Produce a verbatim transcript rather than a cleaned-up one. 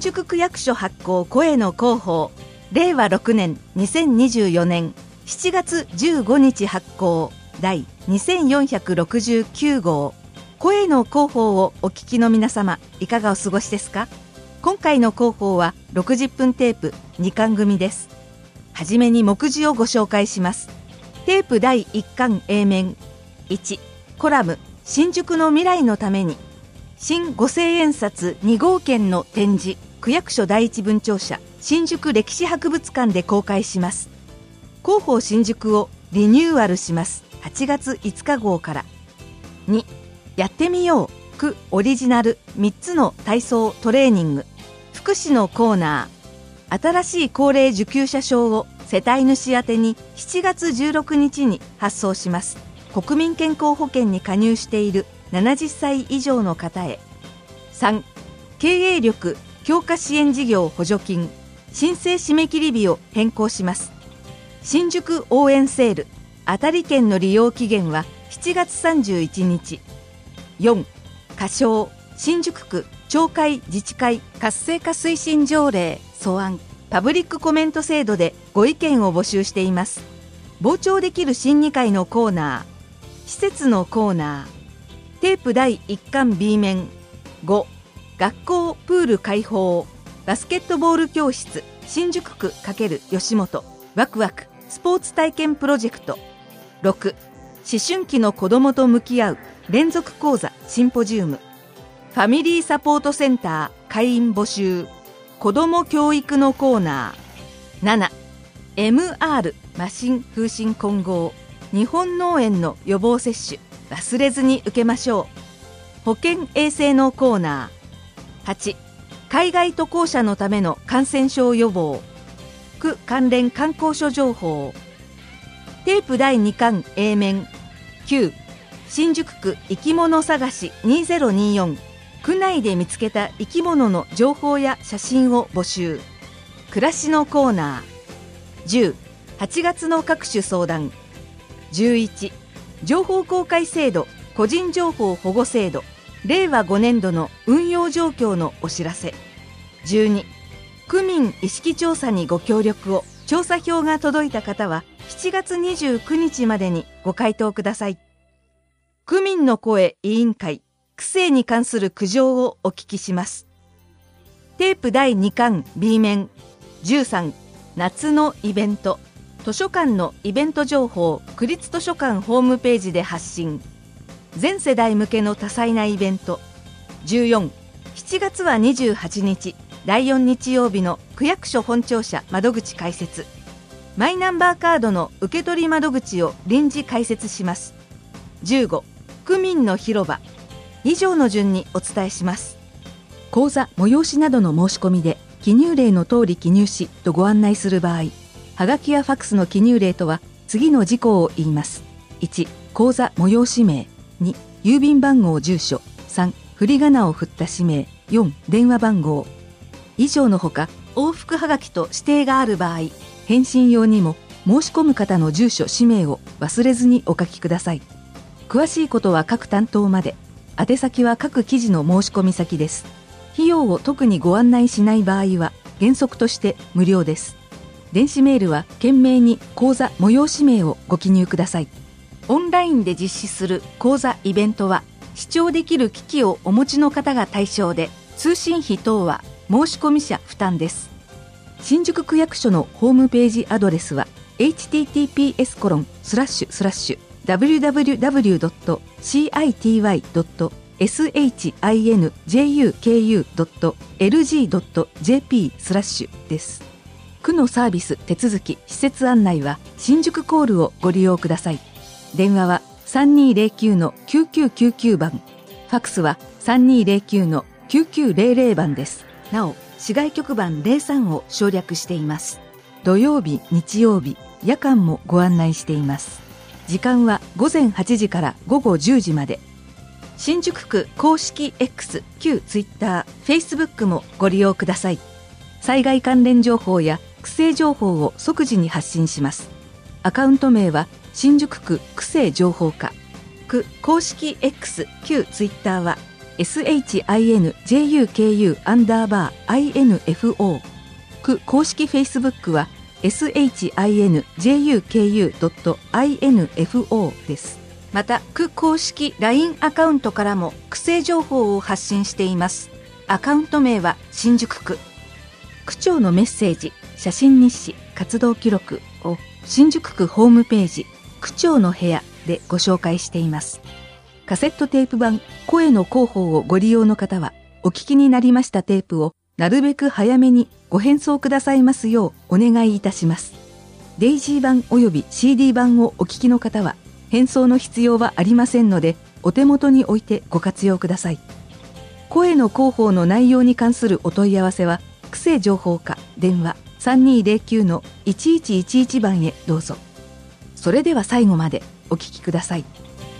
宿区役所発行声の広報、れいわろくねんにせんにじゅうよねんしちがつじゅうごにち発行第にせんよんひゃくろくじゅうきゅうごう、声の広報をお聞きの皆様、いかがお過ごしですか？今回の広報はろくじゅっぷんテープにかん組です。はじめに目次をご紹介します。テープだいいっかん A 面いち、コラム新宿の未来のために、新五千円札にごうけんの展示、区役所第一分庁舎新宿歴史博物館で公開します。広報新宿をリニューアルします。はちがついつかごうから。に、やってみよう区オリジナルみっつの体操トレーニング、福祉のコーナー、新しい高齢受給者証を世帯主宛てにしちがつじゅうろくにちに発送します。国民健康保険に加入しているななじゅっさい以上の方へ。さん、経営力強化支援事業補助金申請締め切り日を変更します。新宿応援セール当たり券の利用期限はしちがつさんじゅういちにち。よん、仮称新宿区町会自治会活性化推進条例素案パブリックコメント制度でご意見を募集しています。傍聴できる審議会のコーナー、施設のコーナー、テープだいいっかん B 面ご、学校プール開放バスケットボール教室新宿区×吉本ワクワクスポーツ体験プロジェクト。ろく、思春期の子どもと向き合う連続講座シンポジウム、ファミリーサポートセンター会員募集子ども教育のコーナー。なな、エムアール 麻疹風疹混合日本脳炎の予防接種忘れずに受けましょう保健衛生のコーナー。はち、海外渡航者のための感染症予防区関連観光所情報。テープだいにかん A 面きゅう、新宿区生き物探しにせんにじゅうよん区内で見つけた生き物の情報や写真を募集暮らしのコーナー。じゅう、はちがつの各種相談。じゅういち、情報公開制度個人情報保護制度れいわごねんどの運用状況のお知らせ。じゅうに、区民意識調査にご協力を。調査票が届いた方はしちがつにじゅうくにちまでにご回答ください。区民の声委員会区政に関する苦情をお聞きします。テープだいにかん B 面じゅうさん、夏のイベント図書館のイベント情報区立図書館ホームページで発信全世代向けの多彩なイベント。じゅうよん、しちがつはにじゅうはちにちだいよん日曜日の区役所本庁舎窓口開設マイナンバーカードの受け取り窓口を臨時開設します。じゅうご、区民の広場以上の順にお伝えします。講座催しなどの申し込みで記入例の通り記入しとご案内する場合、はがきやファックスの記入例とは次の事項を言います。いち、講座催し名。に、郵便番号住所。さん、振り仮名を振った氏名。よん、電話番号。以上のほか往復はがきと指定がある場合、返信用にも申し込む方の住所氏名を忘れずにお書きください。詳しいことは各担当まで。宛先は各記事の申し込み先です。費用を特にご案内しない場合は原則として無料です。電子メールは懸命に講座催し名をご記入ください。オンラインで実施する講座イベントは視聴できる機器をお持ちの方が対象で、通信費等は申し込み者負担です。新宿区役所のホームページアドレスは エイチティーティーピーエスコロンスラッシュスラッシュダブリューダブリューダブリュードットシーアイティーワイドットエスエイチアイエヌジェイユーケーユードットエルジードットジェーピースラッシュです。区のサービス手続き施設案内は新宿コールをご利用ください。電話は さんにーぜろきゅうのきゅうきゅうきゅうきゅう 番、ファックスは さんにーぜろきゅうのきゅうきゅうぜろぜろ 番です。なお市外局番ゼロさんを省略しています。土曜日日曜日夜間もご案内しています。時間はごぜんはちじからごごじゅうじまで。新宿区公式 X、旧 Twitter、Facebook もご利用ください。災害関連情報や区政情報を即時に発信します。アカウント名は新宿区区政情報課。区公式 X、旧 Twitter は shinjuku アンダーバー info。区公式 Facebook は shinjuku.info です。また、区公式 ライン アカウントからも区政情報を発信しています。アカウント名は新宿区。区長のメッセージ、写真日誌、活動記録を新宿区ホームページ、区長の部屋でご紹介しています。カセットテープ版声の広報をご利用の方は、お聞きになりましたテープをなるべく早めにご返送くださいますようお願いいたします。デイジー版および シーディー 版をお聞きの方は、返送の必要はありませんので、お手元に置いてご活用ください。声の広報の内容に関するお問い合わせは、区政情報課電話 さんにーぜろきゅう のいちいちいちいち 番へどうぞ。それでは最後までお聞きください。